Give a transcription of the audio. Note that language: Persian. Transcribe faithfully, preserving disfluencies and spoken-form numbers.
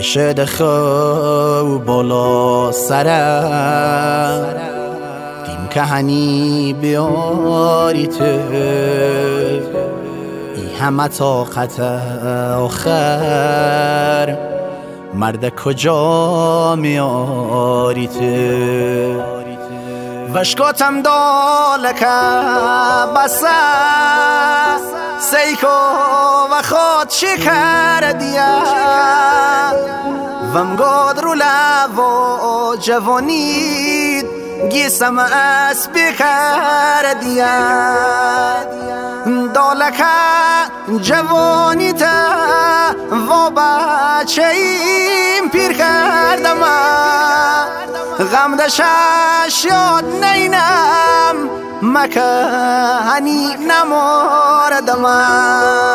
شد خو بالا سرم دیم که هنی بیاری تو ای همه طاقت آخر مرد کجا میاری تو وشکاتم دالکه بسه سیکو و خود شکر دیا وم گاد رو لوا جوانید گیسم اس بکر دیا دالکه جوانی تا و بچه ایم پیر کردم غم دشش یاد نینم مکه هنی نماردم